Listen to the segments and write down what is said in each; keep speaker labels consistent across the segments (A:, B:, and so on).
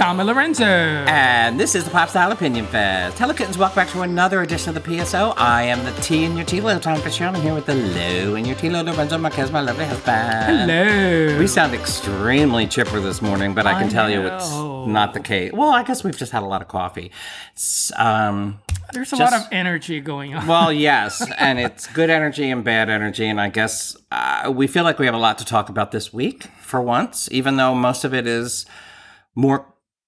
A: Tom and Lorenzo.
B: And this is the Pop Style Opinion Fest. Hello, kittens. Welcome back to another edition of the PSO. I am the T in your T-Lo, Tom Fitzgerald. I'm here with the Lo in your T-Lo, Lorenzo Marquez, my lovely husband.
A: Hello.
B: We sound extremely chipper this morning, but I can tell you it's not the case. Well, I guess we've just had a lot of coffee.
A: There's a lot of energy going on.
B: Well, yes, and it's good energy and bad energy, and I guess we feel like we have a lot to talk about this week, for once, even though most of it is more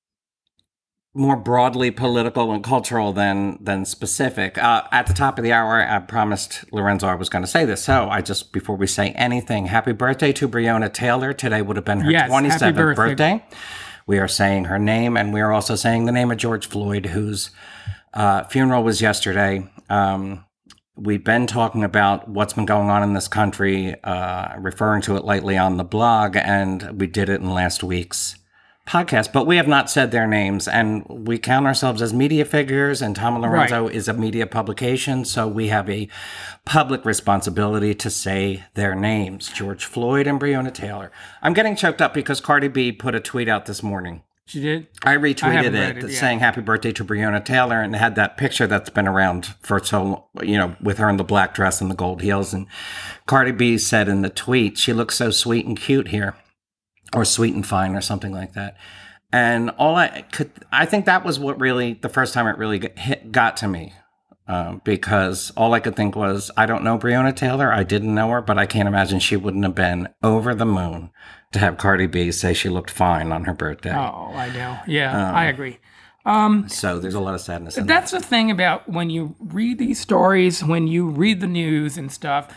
B: broadly political and cultural than specific. At the top of the hour, I promised Lorenzo I was going to say this. So before we say anything, happy birthday to Breonna Taylor. Today would have been her 27th birthday. We are saying her name, and we are also saying the name of George Floyd, whose funeral was yesterday. We've been talking about what's been going on in this country, referring to it lightly on the blog, and we did it in last week's podcast, but we have not said their names, and we count ourselves as media figures, and Tom and Lorenzo is a media publication, so we have a public responsibility to say their names, George Floyd and Breonna Taylor. I'm getting choked up because Cardi B put a tweet out this morning.
A: She did?
B: I retweeted it saying happy birthday to Breonna Taylor, and it had that picture that's been around for so, with her in the black dress and the gold heels, and Cardi B said in the tweet, she looks so sweet and cute here. Or sweet and fine, or something like that. And I think that was what really, the first time it really got to me. Because all I could think was, I don't know Breonna Taylor, I didn't know her, but I can't imagine she wouldn't have been over the moon to have Cardi B say she looked fine on her birthday.
A: Oh, I know. Yeah, I agree.
B: So there's a lot of sadness in
A: That's the thing about when you read these stories, when you read the news and stuff,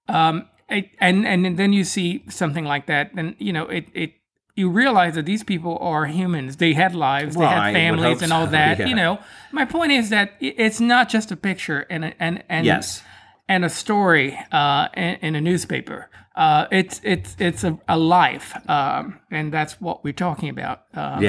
A: and then you see something like that, then you realize that these people are humans. They had lives, they had families, and all that. Yeah. My point is that it's not just a picture and
B: yes,
A: and a story in a newspaper. It's a life, and that's what we're talking about.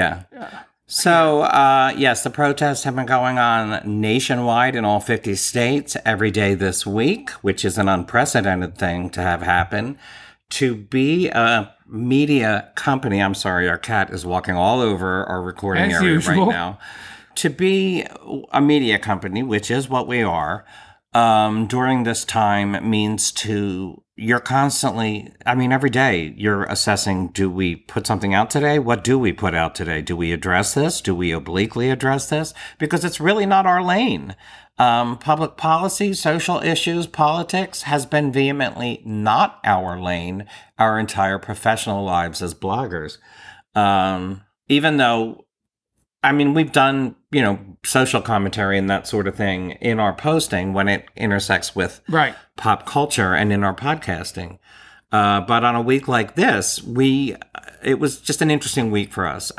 B: So, yes, the protests have been going on nationwide in all 50 states every day this week, which is an unprecedented thing to have happen. To be a media company, I'm sorry, our cat is walking all over our recording area right now. To be a media company, which is what we are, during this time means you're constantly, every day you're assessing, do we put something out today? What do we put out today? Do we address this? Do we obliquely address this? Because it's really not our lane. Public policy, social issues, politics has been vehemently not our lane our entire professional lives as bloggers. Even though, we've done, social commentary and that sort of thing in our posting when it intersects with pop culture and in our podcasting. But on a week like this, it was just an interesting week for us.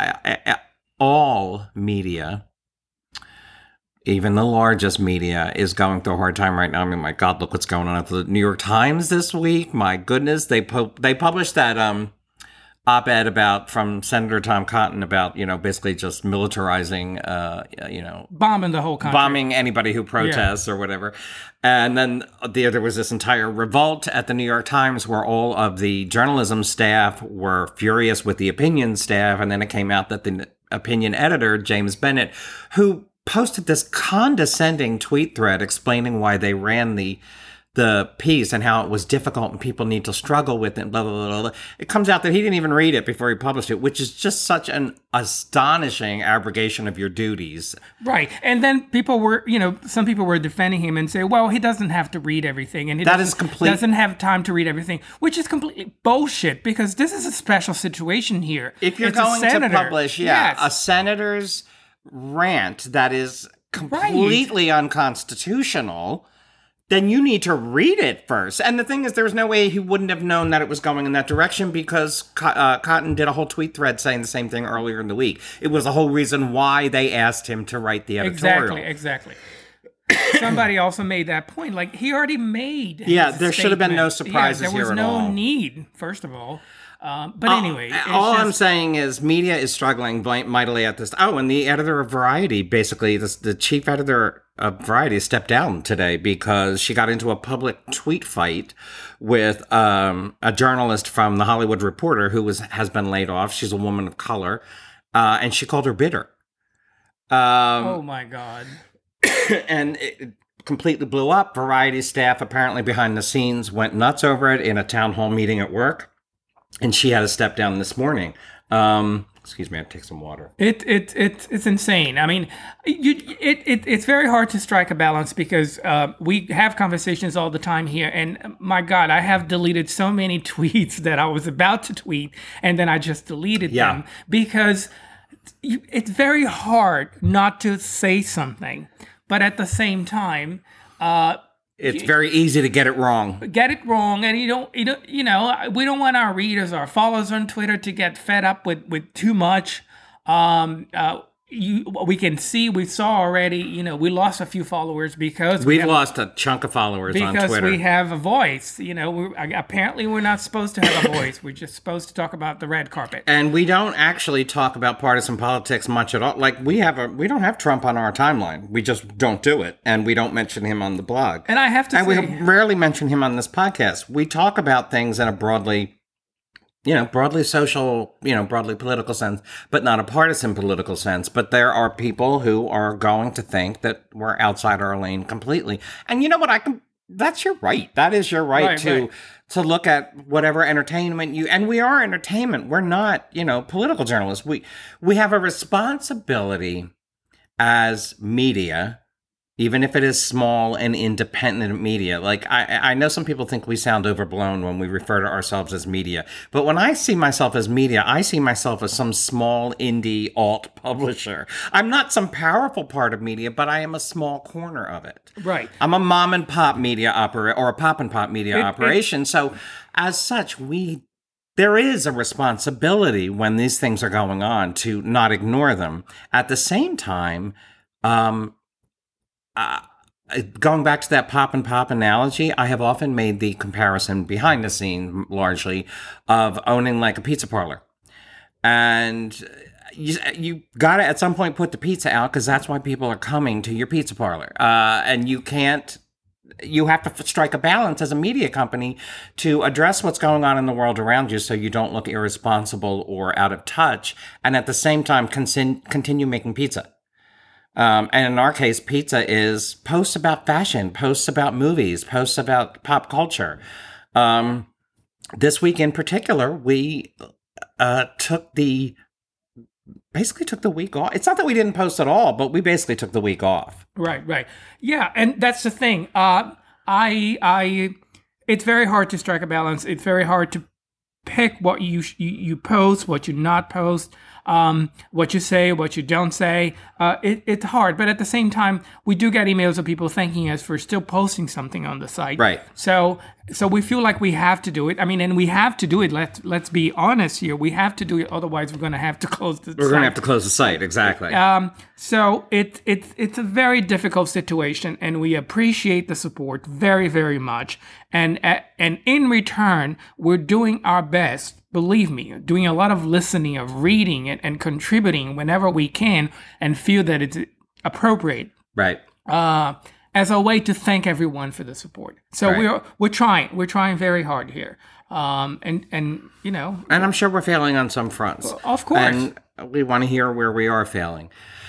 B: All media, even the largest media, is going through a hard time right now. My God, look what's going on at the New York Times this week. My goodness, they published that op-ed from Senator Tom Cotton about, basically just militarizing,
A: bombing the whole country.
B: Bombing anybody who protests or whatever. And then there was this entire revolt at the New York Times where all of the journalism staff were furious with the opinion staff. And then it came out that the opinion editor, James Bennett, who posted this condescending tweet thread explaining why they ran the piece and how it was difficult and people need to struggle with it, blah, blah, blah, blah. It comes out that he didn't even read it before he published it, which is just such an astonishing abrogation of your duties.
A: Right. And then some people were defending him and say, well, he doesn't have to read everything. And he doesn't have time to read everything, which is completely bullshit because this is a special situation here.
B: If you're going to publish, a senator's rant that is completely unconstitutional, then you need to read it first. And the thing is, there was no way he wouldn't have known that it was going in that direction because Cotton did a whole tweet thread saying the same thing earlier in the week. It was the whole reason why they asked him to write the editorial.
A: Exactly. Somebody also made that point. Like, he already made
B: there should have been no surprises here at all.
A: There was no need, first of all. But anyway.
B: I'm saying is media is struggling mightily at this. Oh, and the editor of Variety, basically, the chief editor of Variety stepped down today because she got into a public tweet fight with a journalist from The Hollywood Reporter who has been laid off. She's a woman of color. and she called her bitter.
A: Oh my God.
B: And it completely blew up. Variety staff, apparently behind the scenes, went nuts over it in a town hall meeting at work, and she had to step down this morning. Excuse me, I have to take some water.
A: It's insane. I mean, it's very hard to strike a balance because we have conversations all the time here, and my God, I have deleted so many tweets that I was about to tweet, and then I just deleted them because it's very hard not to say something, but at the same time,
B: it's very easy to get it wrong.
A: And we don't want our readers, our followers on Twitter to get fed up with too much. We saw already, we lost a few followers because
B: we've lost a chunk of followers on Twitter.
A: Because we have a voice. Apparently we're not supposed to have a voice. We're just supposed to talk about the red carpet.
B: And we don't actually talk about partisan politics much at all. Like we don't have Trump on our timeline. We just don't do it. And we don't mention him on the blog.
A: And I have to say,
B: we rarely mention him on this podcast. We talk about things in a broadly social, broadly political sense, but not a partisan political sense. But there are people who are going to think that we're outside our lane completely. And you know what? That's your right. That is your right to look at whatever entertainment and we are entertainment. We're not, political journalists. We have a responsibility as media, even if it is small and independent media. Like, I know some people think we sound overblown when we refer to ourselves as media. But when I see myself as media, I see myself as some small indie alt publisher. I'm not some powerful part of media, but I am a small corner of it.
A: Right.
B: I'm a mom and pop media or a pop and pop media operation. So as such, there is a responsibility when these things are going on to not ignore them. At the same time, going back to that pop and pop analogy, I have often made the comparison behind the scene largely of owning like a pizza parlor. And you got to at some point put the pizza out because that's why people are coming to your pizza parlor. And you have to strike a balance as a media company to address what's going on in the world around you so you don't look irresponsible or out of touch. And at the same time, continue making pizza. And in our case, pizza is posts about fashion, posts about movies, posts about pop culture. This week in particular, we took the week off. It's not that we didn't post at all, but we basically took the week off.
A: Right. Yeah, and that's the thing. It's very hard to strike a balance. It's very hard to pick what you post, what you not post. What you say, what you don't say. It's hard, but at the same time, we do get emails of people thanking us for still posting something on the site.
B: Right.
A: So we feel like we have to do it. I mean, and we have to do it. Let's be honest here. We have to do it. Otherwise, we're going to have to close the site.
B: We're going to have to close the site. Exactly.
A: So it's a very difficult situation, and we appreciate the support very, very much. And in return, we're doing our best. Believe me, doing a lot of listening, of reading and contributing whenever we can and feel that it's appropriate.
B: Right.
A: As a way to thank everyone for the support. So we're trying very hard here. And I'm sure we're failing on some fronts.
B: Of course.
A: And we want to hear where we are failing.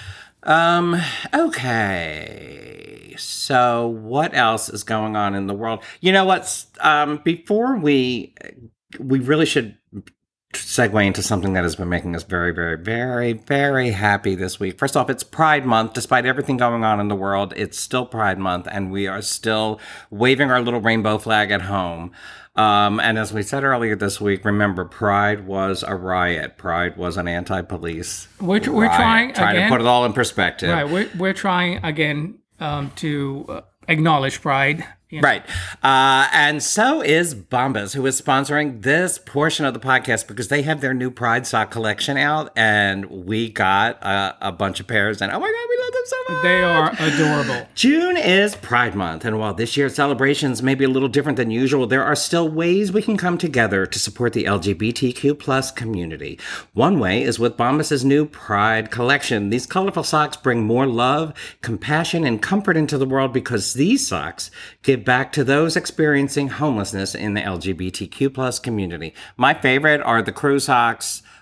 B: Okay. So what else is going on in the world? You know what? Before we really should segue into something that has been making us very, very, very, very happy this week. First off, it's Pride Month. Despite everything going on in the world, it's still Pride Month, and we are still waving our little rainbow flag at home. And as we said earlier this week, remember, Pride was a riot. Pride was an anti-police
A: We're trying
B: to put it all in perspective.
A: Right. We're trying again to acknowledge Pride.
B: Right. And so is Bombas, who is sponsoring this portion of the podcast because they have their new Pride sock collection out, and we got a bunch of pairs, and oh my God, we love them so much.
A: They are adorable.
B: June is Pride Month, and while this year's celebrations may be a little different than usual, there are still ways we can come together to support the LGBTQ plus community. One way is with Bombas' new Pride collection. These colorful socks bring more love, compassion, and comfort into the world because these socks give back to those experiencing homelessness in the LGBTQ plus community. My favorite are the crew socks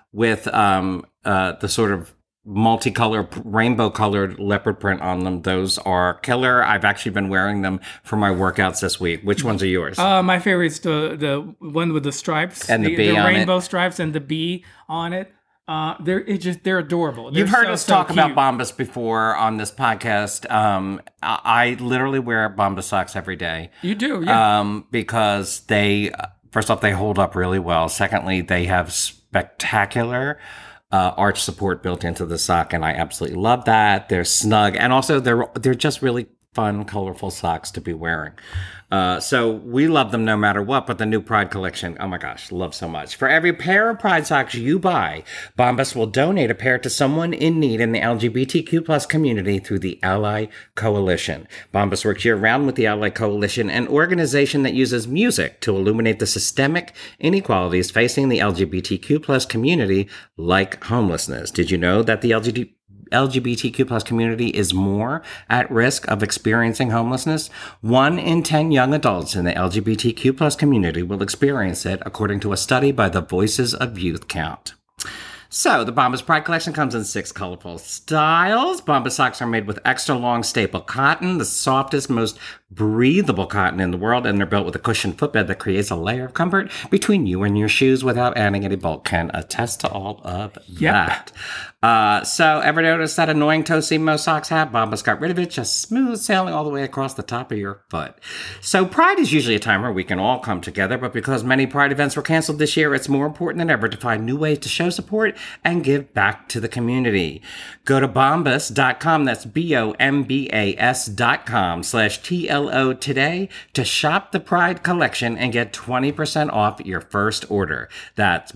B: with the sort of multicolor, rainbow colored leopard print on them. Those are killer. I've actually been wearing them for my workouts this week. Which ones are yours?
A: My favorite is the one with the stripes
B: and the bee on
A: rainbow
B: it.
A: stripes and the bee on it. They're adorable.
B: You've heard us talk
A: cute.
B: about Bombas before on this podcast. I literally wear Bombas socks every day.
A: You do, yeah.
B: Because they, first off, they hold up really well. Secondly, they have spectacular arch support built into the sock, and I absolutely love that. They're snug, and also they're just really fun, colorful socks to be wearing. So we love them no matter what, but the new Pride collection, oh my gosh, love so much. For every pair of Pride socks you buy, Bombas will donate a pair to someone in need in the LGBTQ plus community through the Ally Coalition. Bombas works year-round with the Ally Coalition, an organization that uses music to illuminate the systemic inequalities facing the LGBTQ plus community, like homelessness. Did you know that the LGBTQ plus community is more at risk of experiencing homelessness? 1 in 10 young adults in the LGBTQ plus community will experience it, according to a study by the Voices of Youth Count. So, the Bombas Pride collection comes in 6 colorful styles. Bombas socks are made with extra long staple cotton, the softest, most breathable cotton in the world, and they're built with a cushioned footbed that creates a layer of comfort between you and your shoes without adding any bulk. Can attest to all of that. So, ever notice that annoying toe seam most socks have? Bombas got rid of it, just smooth sailing all the way across the top of your foot. So, Pride is usually a time where we can all come together, but because many Pride events were canceled this year, it's more important than ever to find new ways to show support and give back to the community. Go to bombas.com, that's BOMBAS.com/TLO today to shop the Pride collection and get 20% off your first order. That's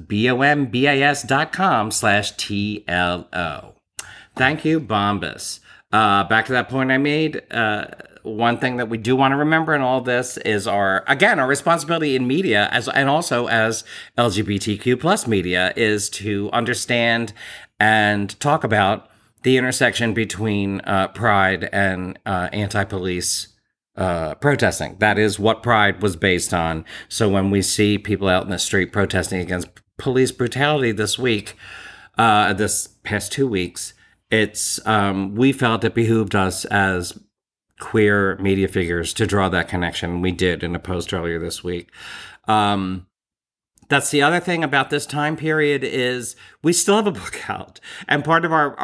B: BOMBAS.com/TLO. Thank you, Bombas. Back to that point I made, one thing that we do want to remember in all this is our responsibility in media and also as LGBTQ plus media is to understand and talk about the intersection between Pride and anti-police protesting. That is what Pride was based on. So when we see people out in the street protesting against police brutality this past 2 weeks, it's we felt it behooved us as queer media figures to draw that connection. We did in a post earlier this week. That's the other thing about this time period is we still have a book out, and part of our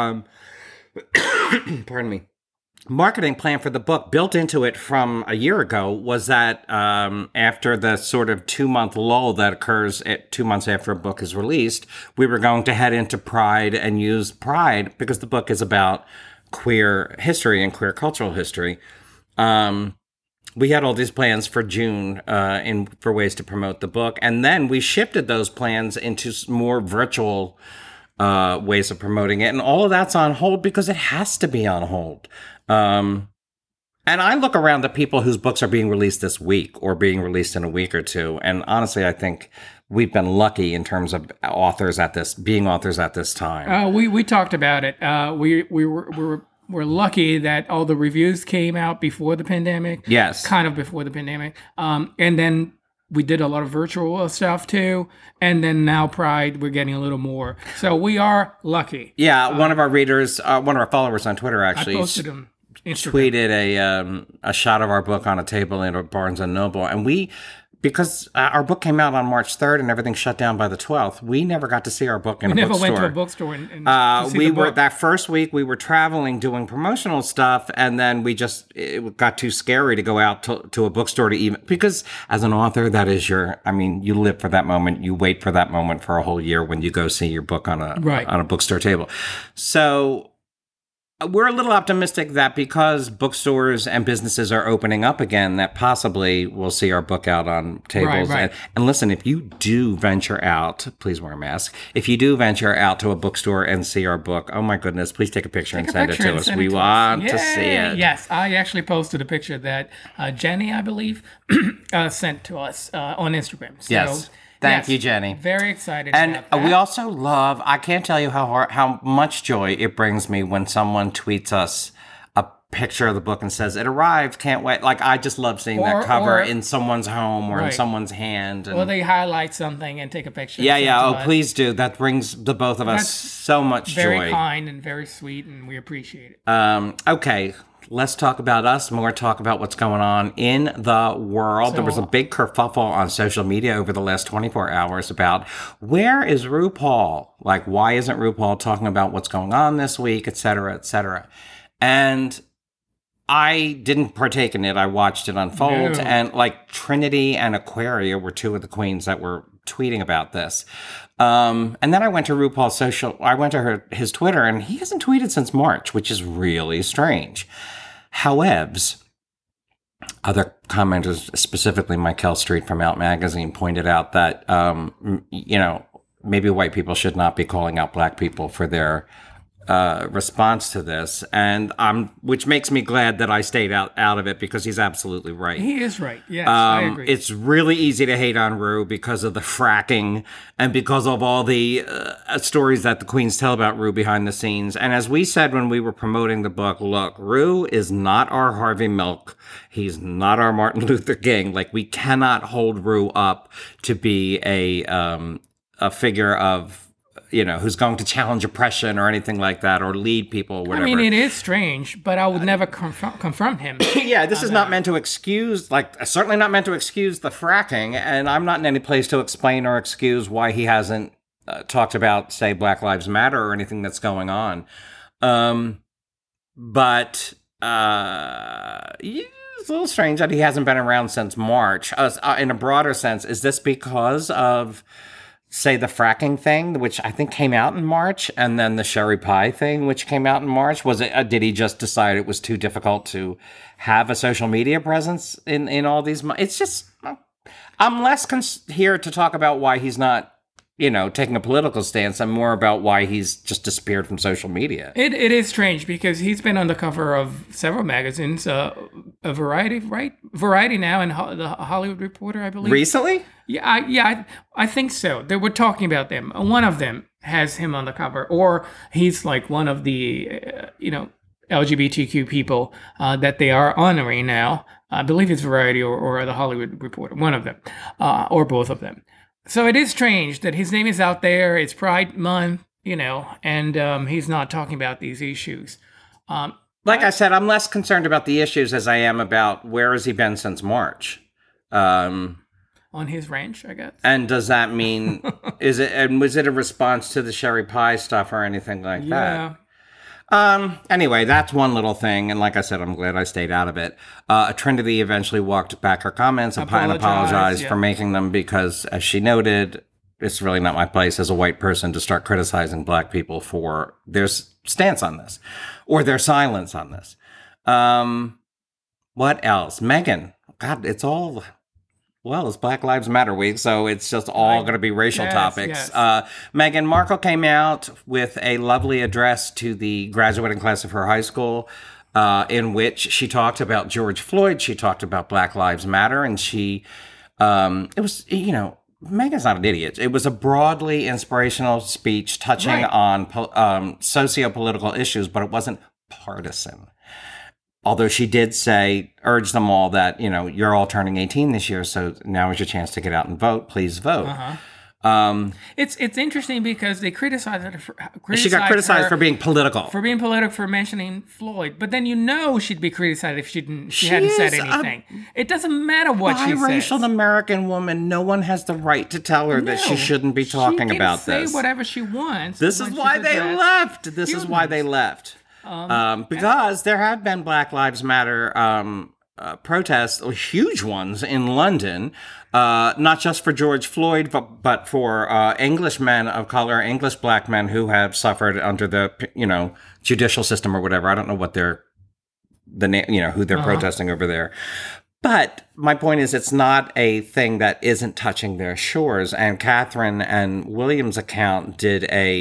B: pardon me, marketing plan for the book built into it from a year ago was that after the sort of 2-month lull that occurs 2 months after a book is released, we were going to head into Pride and use Pride because the book is about queer history and queer cultural history. We had all these plans for June for ways to promote the book, and then we shifted those plans into more virtual ways of promoting it, and all of that's on hold because it has to be on hold. And I look around at people whose books are being released this week or being released in a week or two, and honestly, I think we've been lucky in terms of authors at this time.
A: We talked about it. We're lucky that all the reviews came out before the pandemic.
B: Yes,
A: kind of before the pandemic, and then we did a lot of virtual stuff too, and then now Pride, we're getting a little more. So we are lucky.
B: Yeah, one of our readers, one of our followers on Twitter actually
A: posted him.
B: Tweeted a shot of our book on a table in a Barnes and Noble, and because our book came out on March 3rd and everything shut down by the 12th, we never got to see our book in a bookstore. We never went
A: to a bookstore and to see the book.
B: That first week we were traveling doing promotional stuff, and then it got too scary to go out to a bookstore to even, because as an author, that is you live for that moment. You wait for that moment for a whole year when you go see your book on a bookstore table. So we're a little optimistic that because bookstores and businesses are opening up again, that possibly we'll see our book out on tables.
A: Right.
B: And listen, if you do venture out, please wear a mask. If you do venture out to a bookstore and see our book, oh my goodness, please take a picture and send it to us. We want to see it.
A: Yes, I actually posted a picture that Jenny, I believe, sent to us on Instagram. So,
B: yes. Thank you, Jenny.
A: Very excited
B: and
A: about that.
B: We also love, I can't tell you how much joy it brings me when someone tweets us picture of the book and says, "It arrived, can't wait." Like, I just love seeing that cover in someone's home or in someone's hand.
A: Or they highlight something and take a picture.
B: Yeah. Oh, please do. That brings the both of us so much joy.
A: Very kind and very sweet, and we appreciate it.
B: Okay. Less talk about us, more talk about what's going on in the world. There was a big kerfuffle on social media over the last 24 hours about where is RuPaul? Like, why isn't RuPaul talking about what's going on this week, et cetera, et cetera. And I didn't partake in it. I watched it unfold. No. And like Trinity and Aquaria were two of the queens that were tweeting about this. And then I went to RuPaul's his Twitter, and he hasn't tweeted since March, which is really strange. However, other commenters, specifically Michael Street from Out Magazine, pointed out that, maybe white people should not be calling out black people for their response to this, and which makes me glad that I stayed out of it, because he's absolutely right.
A: He is right. Yes, I agree.
B: It's really easy to hate on Ru because of the fracking and because of all the stories that the queens tell about Ru behind the scenes. And as we said when we were promoting the book, look, Ru is not our Harvey Milk. He's not our Martin Luther King. Like, we cannot hold Ru up to be a figure of, who's going to challenge oppression or anything like that, or lead people, or whatever.
A: I mean, it is strange, but I would never confront him.
B: Yeah, this is not meant to excuse, certainly not meant to excuse the fracking, and I'm not in any place to explain or excuse why he hasn't talked about, say, Black Lives Matter or anything that's going on. But it's a little strange that he hasn't been around since March. In a broader sense, is this because of, say, the fracking thing, which I think came out in March, and then the Sherry Pie thing, which came out in March? Was it? Did he just decide it was too difficult to have a social media presence in all these? It's just, I'm less here to talk about why he's not, taking a political stance. I'm more about why he's just disappeared from social media.
A: It is strange because he's been on the cover of several magazines, a Variety, right? Variety now, and the Hollywood Reporter, I believe.
B: Recently?
A: Yeah, I think so. They were talking about them. One of them has him on the cover, or he's like one of the, LGBTQ people that they are honoring now. I believe it's Variety or the Hollywood Reporter, one of them, or both of them. So it is strange that his name is out there. It's Pride Month, and he's not talking about these issues.
B: Like I said, I'm less concerned about the issues as I am about where has he been since March.
A: On his ranch, I guess.
B: And does that mean, was it a response to the Sherry Pie stuff or anything like that? Anyway, that's one little thing, and like I said, I'm glad I stayed out of it. Trinity eventually walked back her comments and apologized for making them, because, as she noted, it's really not my place as a white person to start criticizing black people for their stance on this or their silence on this. What else? Meghan. God, it's all... Well, it's Black Lives Matter week, so it's just all going to be racial topics. Yes. Meghan Markle came out with a lovely address to the graduating class of her high school, in which she talked about George Floyd. She talked about Black Lives Matter, and it was, Meghan's not an idiot. It was a broadly inspirational speech touching on socio-political issues, but it wasn't partisan. Although she did urge them all that, you're all turning 18 this year, so now is your chance to get out and vote. Please vote.
A: It's interesting because they criticized her.
B: She got criticized for being political.
A: For mentioning Floyd. But then she'd be criticized if she hadn't said anything. It doesn't matter what she says.
B: Biracial American woman, no one has the right to tell her that she shouldn't be talking about this.
A: She can say whatever she wants.
B: This is why they left. Because there have been Black Lives Matter protests, huge ones in London, not just for George Floyd, but for English men of color, English black men who have suffered under the judicial system or whatever. I don't know what who they're protesting over there. But my point is, it's not a thing that isn't touching their shores. And Catherine and William's account did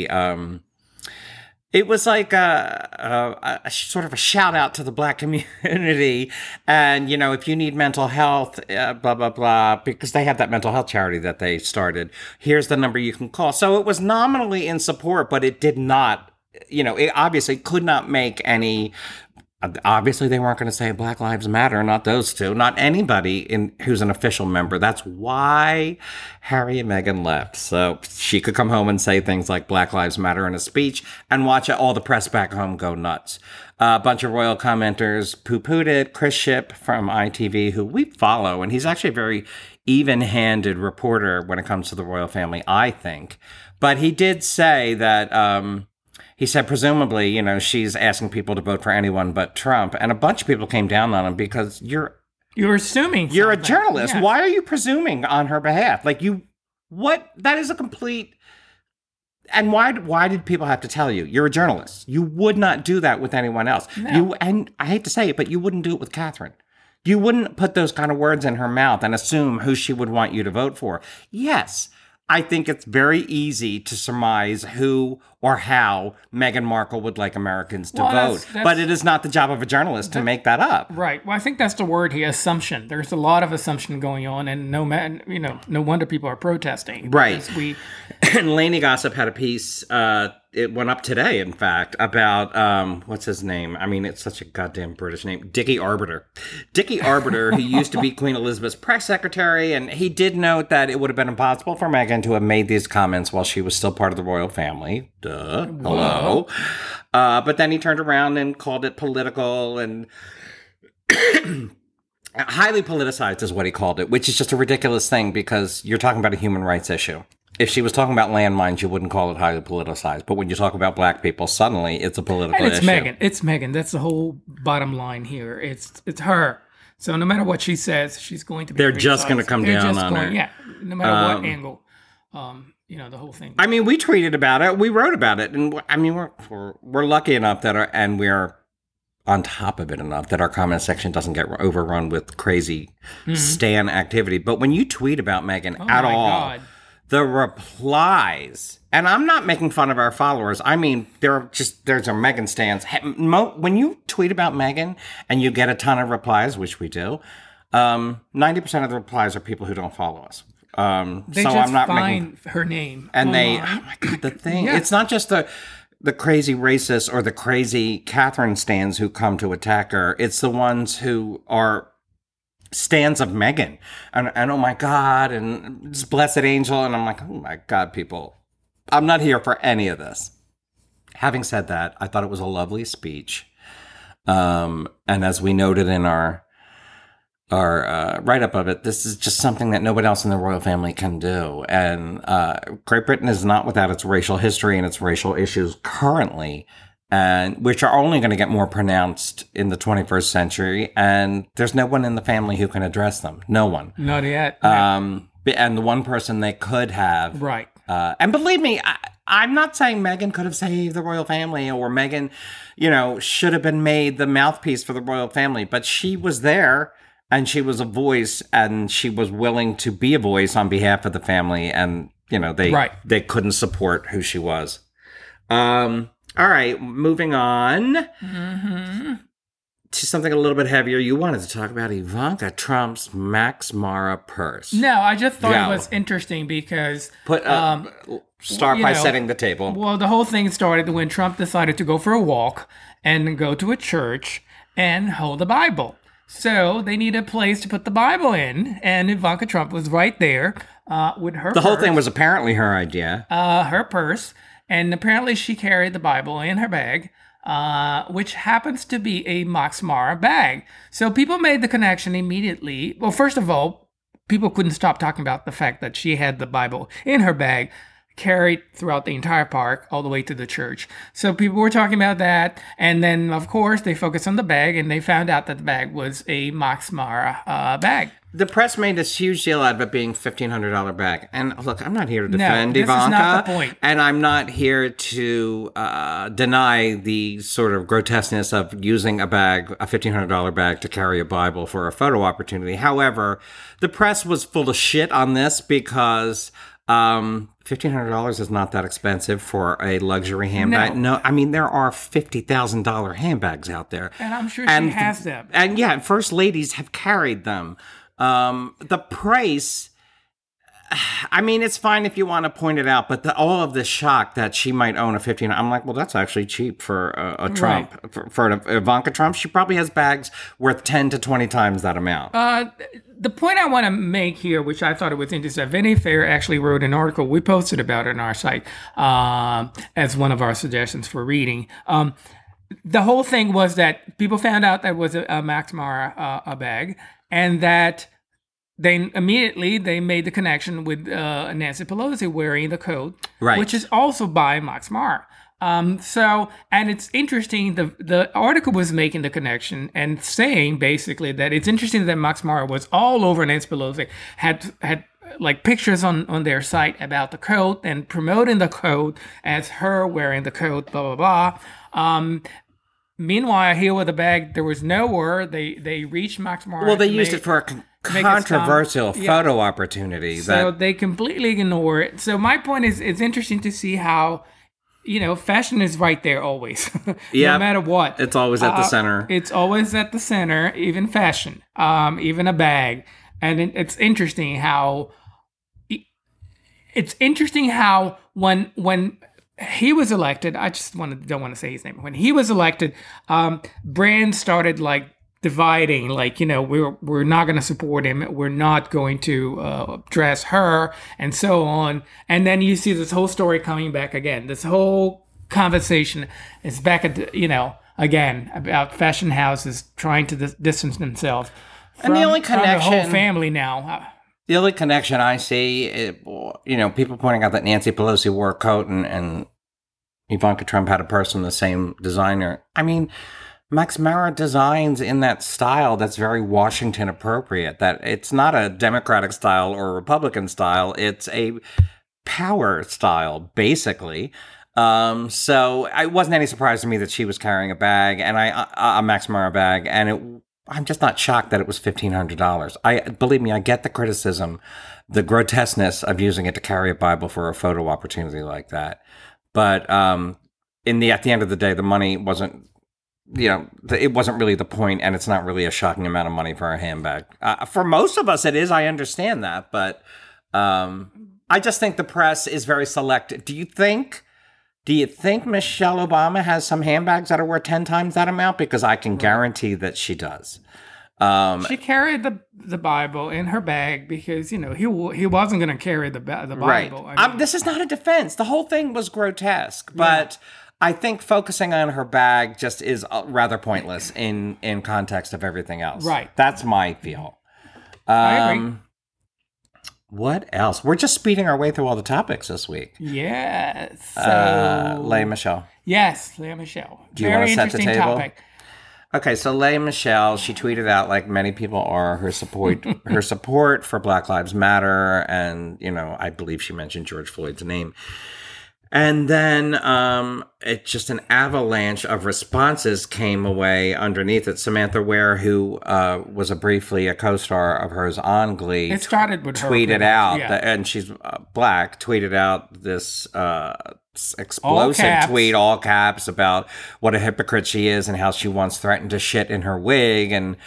B: it was like a sort of a shout out to the black community. And, if you need mental health, blah, blah, blah, because they have that mental health charity that they started. Here's the number you can call. So it was nominally in support, but it did not, it obviously could not make any Obviously, they weren't going to say Black Lives Matter, not those two, not anybody who's an official member. That's why Harry and Meghan left. So she could come home and say things like Black Lives Matter in a speech and watch all the press back home go nuts. A bunch of royal commenters poo-pooed it. Chris Shipp from ITV, who we follow, and he's actually a very even-handed reporter when it comes to the royal family, I think. But he did say that... he said, presumably, she's asking people to vote for anyone but Trump. And a bunch of people came down on him because you're
A: assuming
B: you're
A: something.
B: a journalist.
A: Yeah.
B: Why are you presuming on her behalf? That is a complete... And why did people have to tell you? You're a journalist. You would not do that with anyone else.
A: No.
B: And I hate to say it, but you wouldn't do it with Catherine. You wouldn't put those kind of words in her mouth and assume who she would want you to vote for. Yes, I think it's very easy to surmise who or how Meghan Markle would like Americans to vote. But it is not the job of a journalist to make that up.
A: Right. Well, I think that's the word here, assumption. There's a lot of assumption going on, and no wonder people are protesting.
B: Right. And Lainey Gossip had a piece, it went up today, in fact, about, what's his name? I mean, it's such a goddamn British name. Dickie Arbiter. Dickie Arbiter, who used to be Queen Elizabeth's press secretary, and he did note that it would have been impossible for Meghan to have made these comments while she was still part of the royal family. Duh. Hello. But then he turned around and called it political and... highly politicized is what he called it, which is just a ridiculous thing because you're talking about a human rights issue. If she was talking about landmines, you wouldn't call it highly politicized. But when you talk about black people, suddenly it's a political issue.
A: It's Meghan. That's the whole bottom line here. It's her. So no matter what she says, she's going to be.
B: They're just going to come down on her.
A: Yeah, no matter what angle. The whole thing.
B: I mean, we tweeted about it. We wrote about it, and I mean, we're lucky enough that we're on top of it enough that our comment section doesn't get overrun with crazy stan activity. But when you tweet about Meghan at all. God. The replies, and I'm not making fun of our followers. I mean, there's a Meghan stans. When you tweet about Meghan and you get a ton of replies, which we do, 90% of the replies are people who don't follow us.
A: They so just I'm not find making, her name.
B: And oh my God, the thing, it's not just the crazy racists or the crazy Catherine stans who come to attack her. It's the ones who are stands of Meghan and oh my God, and this blessed angel. And I'm like, oh my God, people, I'm not here for any of this. Having said that, I thought it was a lovely speech. And as we noted in our write-up of it, this is just something that nobody else in the royal family can do. And Great Britain is not without its racial history and its racial issues currently, and which are only going to get more pronounced in the 21st century. And there's no one in the family who can address them. No one.
A: Not yet.
B: And the one person they could have.
A: Right.
B: And believe me, I'm not saying Meghan could have saved the royal family or Meghan, should have been made the mouthpiece for the royal family. But she was there and she was a voice and she was willing to be a voice on behalf of the family. And, they couldn't support who she was. All right, moving on to something a little bit heavier. You wanted to talk about Ivanka Trump's Max Mara purse.
A: No, I just thought it was interesting because...
B: Start by setting the table.
A: Well, the whole thing started when Trump decided to go for a walk and go to a church and hold the Bible. So they needed a place to put the Bible in, and Ivanka Trump was right there with her purse.
B: The whole thing was apparently her idea.
A: Her purse. And apparently she carried the Bible in her bag, which happens to be a Max Mara bag. So people made the connection immediately. Well, first of all, people couldn't stop talking about the fact that she had the Bible in her bag, carried throughout the entire park all the way to the church. So people were talking about that. And then, of course, they focused on the bag and they found out that the bag was a Max Mara bag.
B: The press made this huge deal out of it being $1,500 bag. And look, I'm not here to defend Ivanka.
A: This is not the point.
B: And I'm not here to deny the sort of grotesqueness of using a $1,500 bag to carry a Bible for a photo opportunity. However, the press was full of shit on this because $1,500 is not that expensive for a luxury handbag. No, I mean, there are $50,000 handbags out there.
A: And I'm sure she has them.
B: And yeah, first ladies have carried them. The price, I mean, it's fine if you want to point it out, but all of this shock that she might own a 15, I'm like, well, that's actually cheap for a Trump.
A: Right.
B: For an Ivanka Trump, she probably has bags worth 10 to 20 times that amount.
A: The point I want to make here, which I thought it was interesting, Vanity Fair actually wrote an article. We posted about it on our site as one of our suggestions for reading. The whole thing was that people found out that it was a Max Mara a bag, and that they immediately made the connection with Nancy Pelosi wearing the coat,
B: Right.
A: which is also by Max Mara. So, and it's interesting, the article was making the connection and saying basically that it's interesting that Max Mara was all over Nancy Pelosi, had like pictures on their site about the coat and promoting the coat as her wearing the coat, blah, blah, blah. Meanwhile, here with the bag, there was nowhere. They reached Max Mara.
B: Well, they used it for a controversial photo opportunity.
A: So they completely ignore it. So my point is, it's interesting to see how, fashion is right there always. No matter what.
B: It's always at the center.
A: It's always at the center, even fashion, even a bag. And it's interesting how when he was elected, I just don't want to say his name. When he was elected, brands started like dividing, like, we're not going to support him. We're not going to dress her and so on. And then you see this whole story coming back again. This whole conversation is back at, again, about fashion houses trying to distance themselves from,
B: and the only connection,
A: the whole family now.
B: The only connection I see, people pointing out that Nancy Pelosi wore a coat and Ivanka Trump had a purse from the same designer. I mean, Max Mara designs in that style that's very Washington appropriate. That it's not a Democratic style or a Republican style. It's a power style, basically. So it wasn't any surprise to me that she was carrying a bag, and a Max Mara bag, and I'm just not shocked that it was $1,500. Believe me, I get the criticism, the grotesqueness of using it to carry a Bible for a photo opportunity like that. But at the end of the day, the money wasn't, it wasn't really the point, and it's not really a shocking amount of money for a handbag. For most of us, it is. I understand that, but I just think the press is very selective. Do you think Michelle Obama has some handbags that are worth 10 times that amount? Because I can guarantee that she does.
A: She carried the Bible in her bag because, he wasn't going to carry the Bible.
B: Right.
A: I mean,
B: this is not a defense. The whole thing was grotesque, but I think focusing on her bag just is rather pointless in context of everything else.
A: Right.
B: That's my feel.
A: I agree.
B: What else? We're just speeding our way through all the topics this week.
A: Yes.
B: So, Leah Michelle.
A: Yes, Leah Michelle.
B: Do you want to set the table?
A: Topic.
B: Okay, so Leah Michelle, she tweeted out, like many people are, her support for Black Lives Matter, and I believe she mentioned George Floyd's name. And then it's just an avalanche of responses came away underneath it. Samantha Ware, who was briefly a co-star of hers on Glee,
A: it started with
B: tweeted out, and she's black, tweeted out this explosive tweet, all caps, about what a hypocrite she is and how she once threatened to shit in her wig, and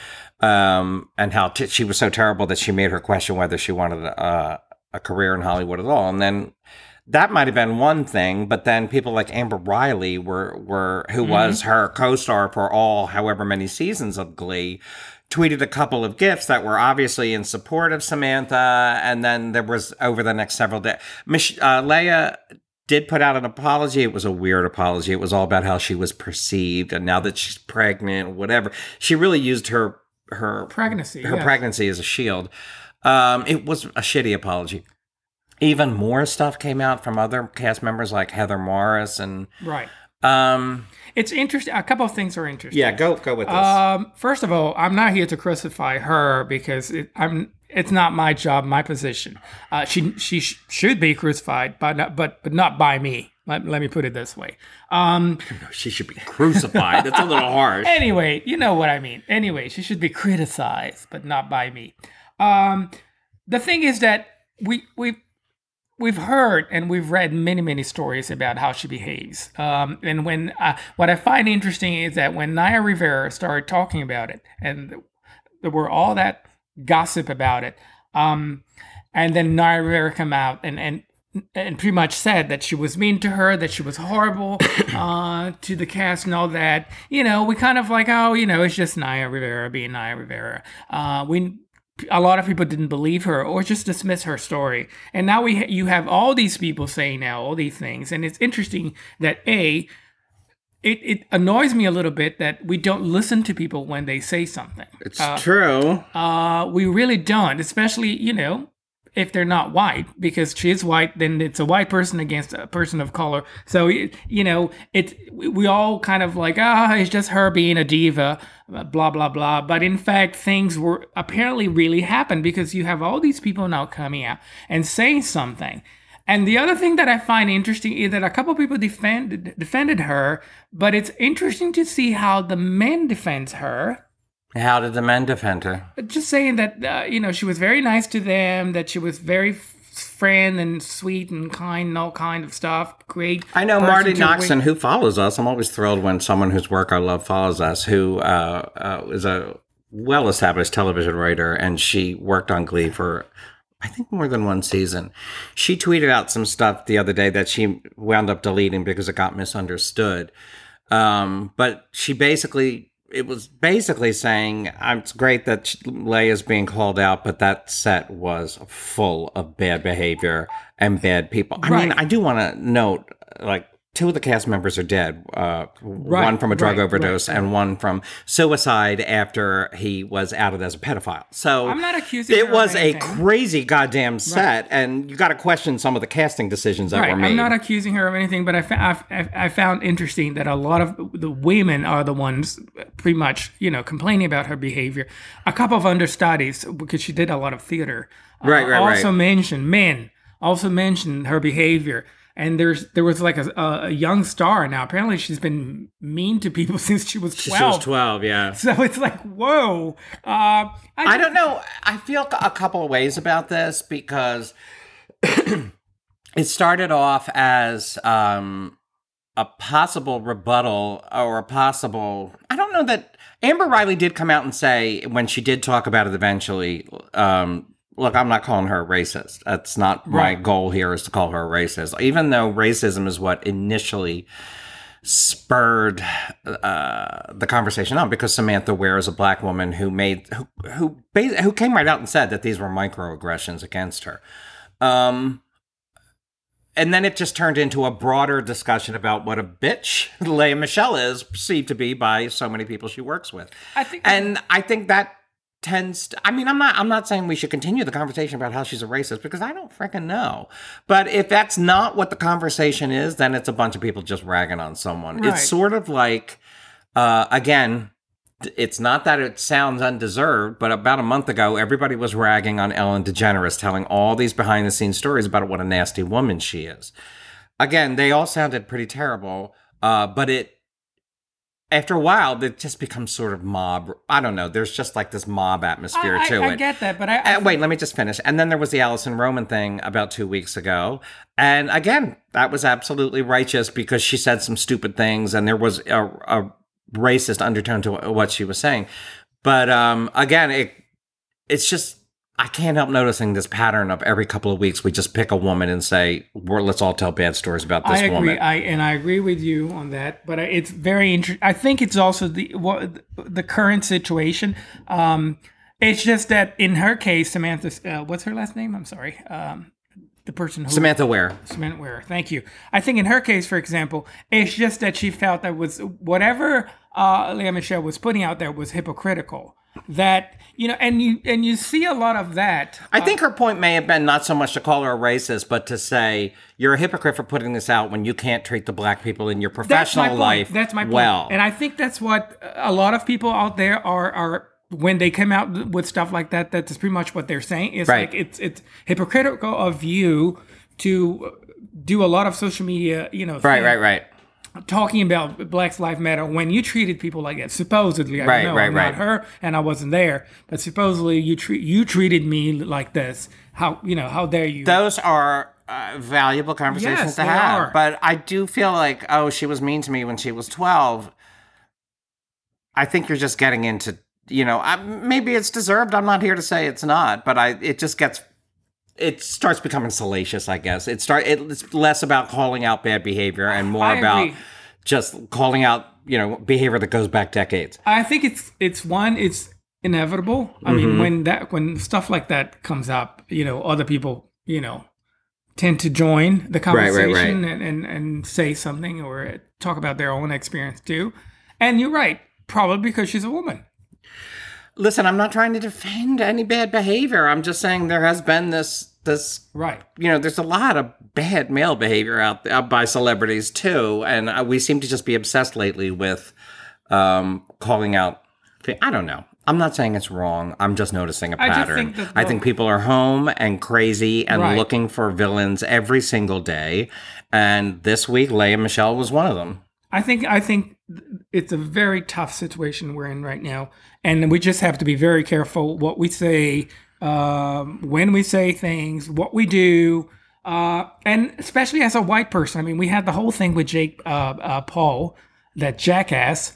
B: how she was so terrible that she made her question whether she wanted a career in Hollywood at all. And then that might have been one thing, but then people like Amber Riley who was her co-star for however many seasons of Glee, tweeted a couple of GIFs that were obviously in support of Samantha. And then there was, over the next several days, Leia did put out an apology. It was a weird apology. It was all about how she was perceived, and now that she's pregnant, whatever. She really used her pregnancy as a shield. It was a shitty apology. Even more stuff came out from other cast members like Heather Morris and
A: right. It's interesting. A couple of things are interesting.
B: Yeah, go with this.
A: First of all, I'm not here to crucify her because it's not my job, my position. She should be crucified, but not by me. Let me put it this way.
B: She should be crucified. That's a little harsh.
A: Anyway, you know what I mean. Anyway, she should be criticized, but not by me. The thing is that we've heard and we've read many stories about how she behaves. And when what I find interesting is that when Naya Rivera started talking about it, and there were all that gossip about it, And then Naya Rivera come out and pretty much said that she was mean to her, that she was horrible to the cast and all that. You know, we kind of like, oh, you know, it's just Naya Rivera being Naya Rivera. A lot of people didn't believe her or just dismiss her story. And now you have all these people saying now all these things. And it's interesting that it annoys me a little bit that we don't listen to people when they say something.
B: It's true.
A: We really don't, especially, you know, if they're not white, because she is white, then it's a white person against a person of color. So, you know, we all kind of like, it's just her being a diva, blah, blah, blah. But in fact, things were apparently really happened because you have all these people now coming out and saying something. And the other thing that I find interesting is that a couple of people defended her, but it's interesting to see how the men defend her.
B: How did the men defend her?
A: Just saying that, you know, she was very nice to them, that she was very friend and sweet and kind and all kind of stuff. Great.
B: I know Marty Noxon, who follows us. I'm always thrilled when someone whose work I love follows us, who is a well-established television writer, and she worked on Glee for, I think, more than one season. She tweeted out some stuff the other day that she wound up deleting because it got misunderstood. But it was basically saying, it's great that Leia's being called out, but that set was full of bad behavior and bad people. I mean, I do want to note, like, 2 of the cast members are dead. One from a drug overdose and one from suicide after he was outed as a pedophile. So
A: I'm not accusing
B: it
A: her
B: was
A: of
B: a
A: anything.
B: crazy goddamn set, and you got to question some of the casting decisions that were made.
A: I'm not accusing her of anything, but I found interesting that a lot of the women are the ones pretty much, you know, complaining about her behavior. A couple of understudies, because she did a lot of theater, also mentioned her behavior. And there was like a young star now. Apparently, she's been mean to people since she was 12.
B: She was 12, yeah.
A: So it's like, whoa. I
B: don't know. I feel a couple of ways about this because it started off as a possible rebuttal or a possible... I don't know that... Amber Riley did come out and say, when she did talk about it eventually... Look, I'm not calling her a racist. That's not my goal here, is to call her a racist. Even though racism is what initially spurred the conversation on, because Samantha Ware is a black woman who came right out and said that these were microaggressions against her. And then it just turned into a broader discussion about what a bitch Lea Michele is perceived to be by so many people she works with. I think that tends to, I mean, I'm not saying we should continue the conversation about how she's a racist, because I don't freaking know. But if that's not what the conversation is, then it's a bunch of people just ragging on someone. Right. It's sort of like, again, it's not that it sounds undeserved, but about a month ago, everybody was ragging on Ellen DeGeneres, telling all these behind-the-scenes stories about what a nasty woman she is. Again, they all sounded pretty terrible, but after a while, it just becomes sort of mob. I don't know. There's just like this mob atmosphere to it.
A: I get that, but
B: wait, let me just finish. And then there was the Allison Roman thing about 2 weeks ago. And again, that was absolutely righteous because she said some stupid things and there was a racist undertone to what she was saying. But again, it's just, I can't help noticing this pattern of every couple of weeks we just pick a woman and say, let's all tell bad stories about this woman.
A: I agree with you on that, but it's very interesting. I think it's also the current situation. It's just that in her case, Samantha, what's her last name? I'm sorry. The person who...
B: Samantha Ware.
A: Samantha Ware, thank you. I think in her case, for example, it's just that she felt that was whatever Lea Michele was putting out there was hypocritical. That, you know, and you see a lot of that.
B: I think her point may have been not so much to call her a racist, but to say you're a hypocrite for putting this out when you can't treat the black people in your professional life well.
A: That's my point. And I think that's what a lot of people out there are when they come out with stuff like that. That's pretty much what they're saying. It's like it's hypocritical of you to do a lot of social media, you know.
B: Right.
A: Talking about Black Lives Matter when you treated people like that. Supposedly, I don't know, I'm not her, and I wasn't there, but supposedly you treated me like this. How dare you?
B: Those are valuable conversations to have. But I do feel like, she was mean to me when she was 12. I think you're just getting into maybe it's deserved. I'm not here to say it's not, but it starts becoming salacious, I guess. It's less about calling out bad behavior and more about just calling out, behavior that goes back decades.
A: I think it's inevitable. I mean, when stuff like that comes up, other people, tend to join the conversation and say something or talk about their own experience too. And you're right, probably because she's a woman.
B: Listen, I'm not trying to defend any bad behavior. I'm just saying there has been this
A: right.
B: There's a lot of bad male behavior out by celebrities too, and we seem to just be obsessed lately with calling out. I don't know. I'm not saying it's wrong. I'm just noticing a pattern. I think people are home and crazy and looking for villains every single day. And this week, Lea Michele was one of them.
A: I think it's a very tough situation we're in right now. And we just have to be very careful what we say, when we say things, what we do. And especially as a white person. I mean, we had the whole thing with Jake Paul, that jackass.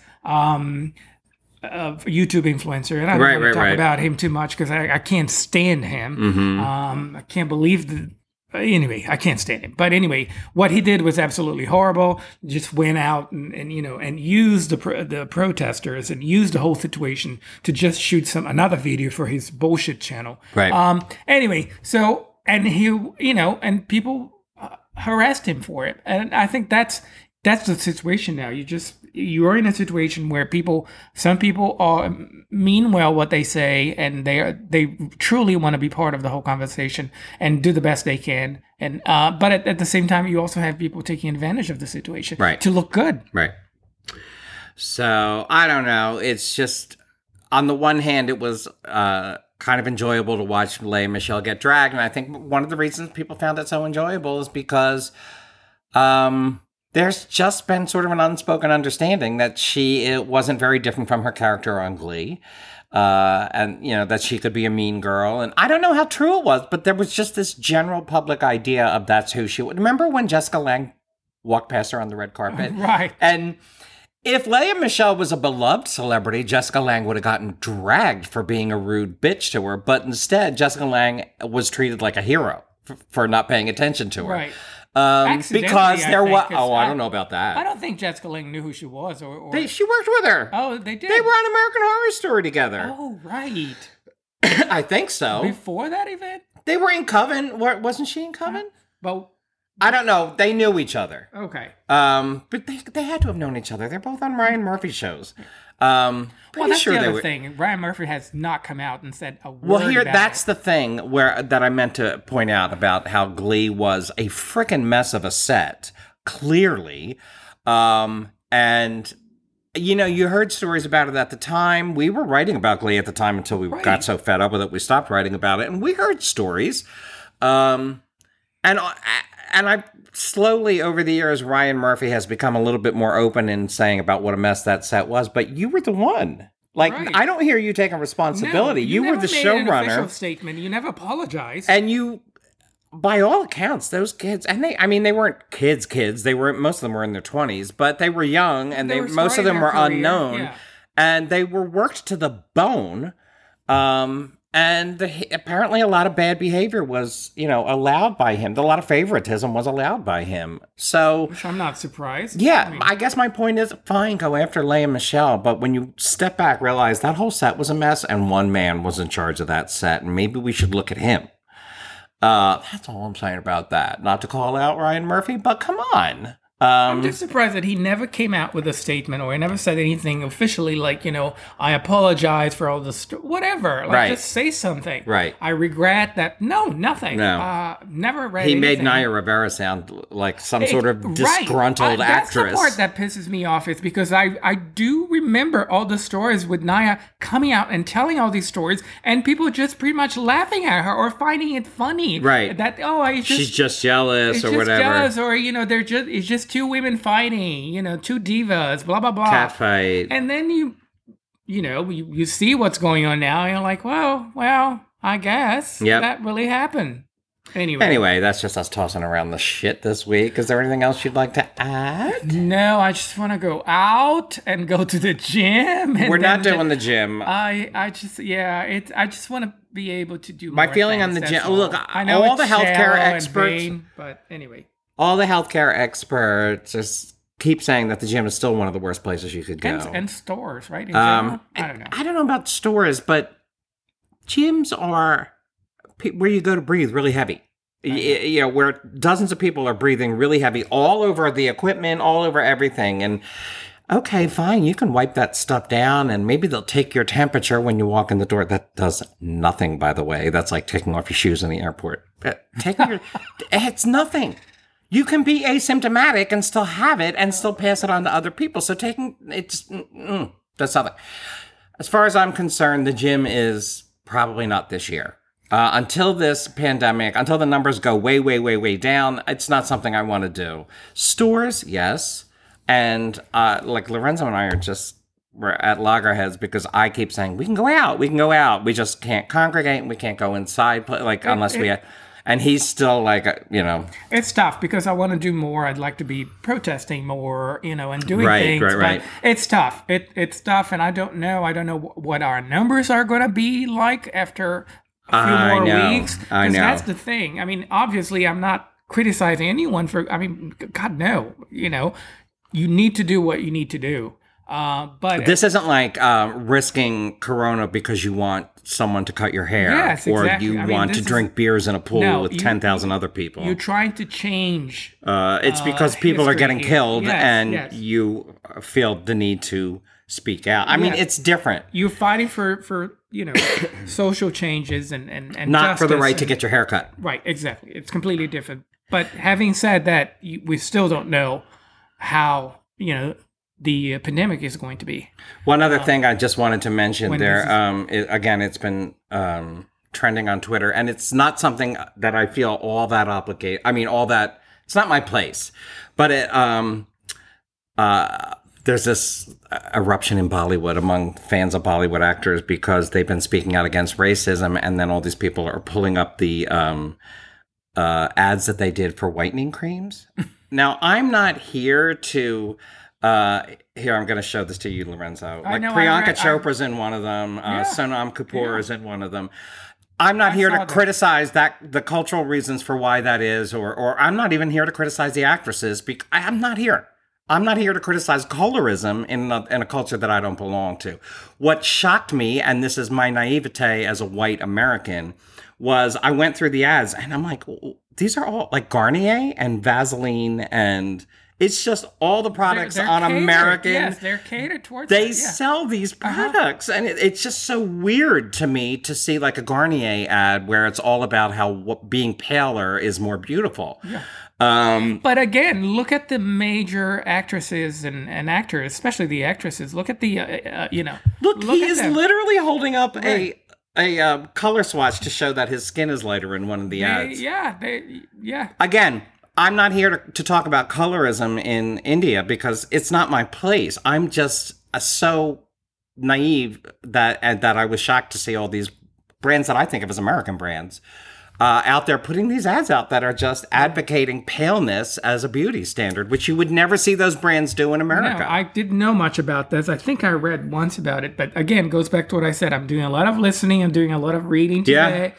A: YouTube influencer, and I don't want to talk about him too much because I can't stand him.
B: Mm-hmm.
A: I can't believe anyway, I can't stand him. But anyway, what he did was absolutely horrible. Just went out and used the protesters and used the whole situation to just shoot another video for his bullshit channel.
B: Right.
A: Anyway, so and he and people harassed him for it, and I think that's the situation now. You're in a situation where some people mean well what they say, and they truly want to be part of the whole conversation and do the best they can. And but at the same time, you also have people taking advantage of the situation to look good.
B: Right. So I don't know. It's just on the one hand, it was kind of enjoyable to watch Lea Michele get dragged, and I think one of the reasons people found it so enjoyable is because there's just been sort of an unspoken understanding that it wasn't very different from her character on Glee. And, that she could be a mean girl. And I don't know how true it was, but there was just this general public idea of that's who she was. Remember when Jessica Lange walked past her on the red carpet?
A: Right.
B: And if Lea Michele was a beloved celebrity, Jessica Lange would have gotten dragged for being a rude bitch to her. But instead, Jessica Lange was treated like a hero for not paying attention to her.
A: Right.
B: Because there was. Oh, I don't know about that.
A: I don't think Jessica Lange knew who she was, or
B: she worked with her.
A: Oh, they did.
B: They were on American Horror Story together.
A: Oh, right.
B: I think so.
A: Before that event,
B: they were in Coven. Wasn't she in Coven?
A: Well,
B: I don't know. They knew each other.
A: Okay.
B: But they had to have known each other. They're both on Ryan Murphy shows.
A: Well, that's the other thing. Ryan Murphy has not come out and said a word.
B: Well, that's the thing that I meant to point out about how Glee was a freaking mess of a set, clearly. And you heard stories about it at the time. We were writing about Glee at the time until we got so fed up with it, we stopped writing about it, and we heard stories. And I slowly over the years, Ryan Murphy has become a little bit more open in saying about what a mess that set was. But you were the one. I don't hear you taking responsibility.
A: No,
B: you were the showrunner. An official
A: statement. You never apologized.
B: And you, by all accounts, those kids, and they weren't kids. They were, most of them were in their 20s, but they were young, and most of them were unknown, and they were worked to the bone. And apparently a lot of bad behavior was, allowed by him. A lot of favoritism was allowed by him. So,
A: which I'm not surprised.
B: Yeah, I guess my point is, fine, go after Lea Michele. But when you step back, realize that whole set was a mess and one man was in charge of that set. And maybe we should look at him. That's all I'm saying about that. Not to call out Ryan Murphy, but come on.
A: I'm just surprised that he never came out with a statement or he never said anything officially like, I apologize for all this, whatever. Just say something.
B: Right.
A: I regret that. No, nothing.
B: No.
A: Never read
B: He
A: anything.
B: made Naya Rivera sound like some sort of disgruntled actress.
A: That's the part that pisses me off is because I do remember all the stories with Naya coming out and telling all these stories and people just pretty much laughing at her or finding it funny.
B: Right.
A: That,
B: she's just jealous or whatever.
A: Jealous or, it's just two women fighting, two divas, blah, blah, blah.
B: Catfight.
A: And then you see what's going on now, and you're like, well, I guess that really happened.
B: Anyway, that's just us tossing around the shit this week. Is there anything else you'd like to add?
A: No, I just want to go out and go to the gym. And
B: We're not doing the gym.
A: I just want to be able to do
B: my
A: more
B: feeling
A: things,
B: on the
A: that's
B: gym.
A: all.
B: Look,
A: I know
B: all the
A: it's
B: healthcare
A: shallow and
B: experts,
A: vain, but anyway,
B: all the healthcare experts just keep saying that the gym is still one of the worst places you could go.
A: and stores, right? In general? I don't know.
B: I don't know about stores, but gyms are where you go to breathe really heavy. You know, where dozens of people are breathing really heavy all over the equipment, all over everything. And okay, fine, you can wipe that stuff down and maybe they'll take your temperature when you walk in the door. That does nothing, by the way. That's like taking off your shoes in the airport. It's nothing. You can be asymptomatic and still have it and still pass it on to other people. So that's nothing. As far as I'm concerned, the gym is probably not this year. Until this pandemic, until the numbers go way, way, way, way down, it's not something I want to do. Stores, yes. And like Lorenzo and I we're at loggerheads because I keep saying, we can go out. We just can't congregate and we can't go inside, unless we... And he's still like,
A: It's tough because I want to do more. I'd like to be protesting more, and doing things.
B: Right.
A: But it's tough. It's tough, and I don't know. I don't know what our numbers are going to be like after a few more weeks.
B: I know.
A: That's the thing. I mean, obviously, I'm not criticizing anyone for. I mean, God, no. You need to do what you need to do. But
B: this isn't like risking corona because you want someone to cut your hair,
A: yes,
B: or
A: exactly.
B: you want to drink beers in a pool with 10,000 other people.
A: You're trying to change.
B: It's because people are getting killed, and
A: yes.
B: you feel the need to speak out. I mean, it's different.
A: You're fighting for social changes and
B: not for the right
A: and,
B: to get your hair cut.
A: Right, exactly. It's completely different. But having said that, we still don't know how the pandemic is going to be.
B: One other thing I just wanted to mention there, again, it's been trending on Twitter, and it's not something that I feel all that obligated. I mean, it's not my place, but there's this eruption in Bollywood among fans of Bollywood actors because they've been speaking out against racism, and then all these people are pulling up the ads that they did for whitening creams. Now, I'm not here to... here, I'm going to show this to you, Lorenzo. Priyanka Chopra's in one of them. Sonam Kapoor is in one of them. I'm not here to criticize the cultural reasons for why that is, or I'm not even here to criticize the actresses. I'm not here. I'm not here to criticize colorism in a culture that I don't belong to. What shocked me, and this is my naivete as a white American, was I went through the ads and I'm like, these are all like Garnier and Vaseline and... It's just all the products
A: they're
B: on
A: catered.
B: American.
A: Yes, they're catered towards
B: They
A: it, yeah.
B: sell these products. And it's just so weird to me to see like a Garnier ad where it's all about how being paler is more beautiful.
A: Yeah. But again, look at the major actresses and actors, especially the actresses. Look at the,
B: Look, he is
A: them.
B: literally holding up a color swatch to show that his skin is lighter in one of the ads.
A: Yeah.
B: Again, I'm not here to talk about colorism in India because it's not my place. I'm just so naive that I was shocked to see all these brands that I think of as American brands out there putting these ads out that are just advocating paleness as a beauty standard, which you would never see those brands do in America.
A: No, I didn't know much about this. I think I read once about it, but again, goes back to what I said. I'm doing a lot of listening. I'm doing a lot of reading today.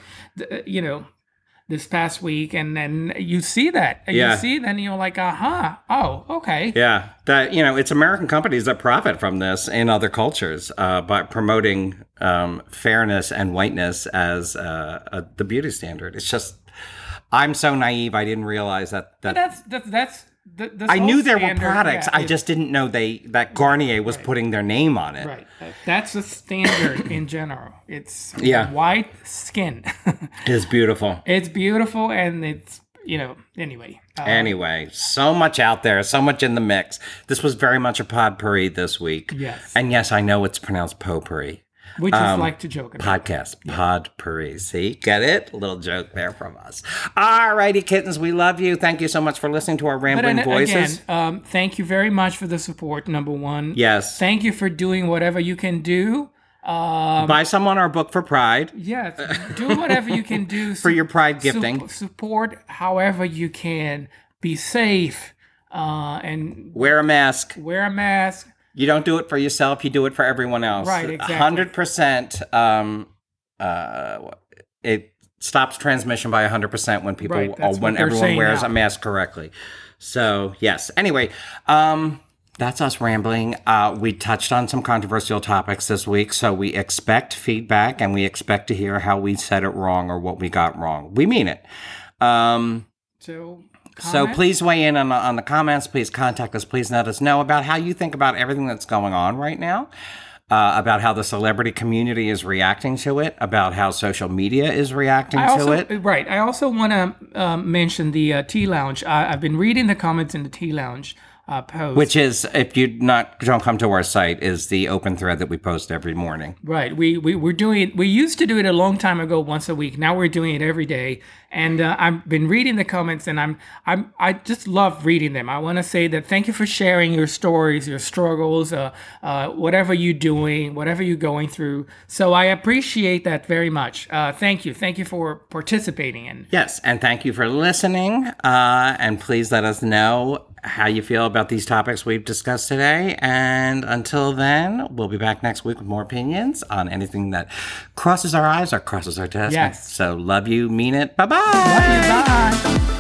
A: This past week, and then you see that. You see it, and you're like, oh, okay.
B: Yeah, that, it's American companies that profit from this in other cultures by promoting fairness and whiteness as the beauty standard. It's just, I'm so naive, I didn't realize that.
A: That's
B: I knew there were products, I just didn't know that Garnier was putting their name on it.
A: Right. That's the standard in general. It's white skin.
B: It's beautiful.
A: It's beautiful, and it's, anyway.
B: Anyway, so much out there, so much in the mix. This was very much a potpourri this week.
A: Yes.
B: And yes, I know it's pronounced potpourri.
A: We just like to joke about
B: podcast. Potpourri. See? Get it? A little joke there from us. All righty, kittens. We love you. Thank you so much for listening to our rambling voices.
A: Again, thank you very much for the support, number one.
B: Yes.
A: Thank you for doing whatever you can do
B: Buy someone our book for Pride.
A: Yes, do whatever you can do
B: for your Pride gifting.
A: Support however you can. Be safe and
B: wear a mask.
A: Wear a mask.
B: You don't do it for yourself. You do it for everyone else.
A: Right, exactly.
B: 100%. It stops transmission by 100% when people, when everyone wears a mask correctly. So yes. Anyway, that's us rambling. We touched on some controversial topics this week, so we expect feedback and we expect to hear how we said it wrong or what we got wrong. We mean it. So please weigh in on the comments. Please contact us. Please let us know about how you think about everything that's going on right now, about how the celebrity community is reacting to it, about how social media is reacting to it.
A: Right. I also want to mention the Tea Lounge. I've been reading the comments in the Tea Lounge post.
B: Which is, if you don't come to our site, is the open thread that we post every morning.
A: Right. We're doing it. We used to do it a long time ago, once a week. Now we're doing it every day. And I've been reading the comments, and I just love reading them. I want to say that thank you for sharing your stories, your struggles, whatever you're doing, whatever you're going through. So I appreciate that very much. Thank you. Thank you for participating.
B: Yes, and thank you for listening. And please let us know how you feel about these topics we've discussed today. And until then, we'll be back next week with more opinions on anything that crosses our eyes or crosses our desk.
A: Yes.
B: So love you, mean it. Bye-bye.
A: Love you. Bye.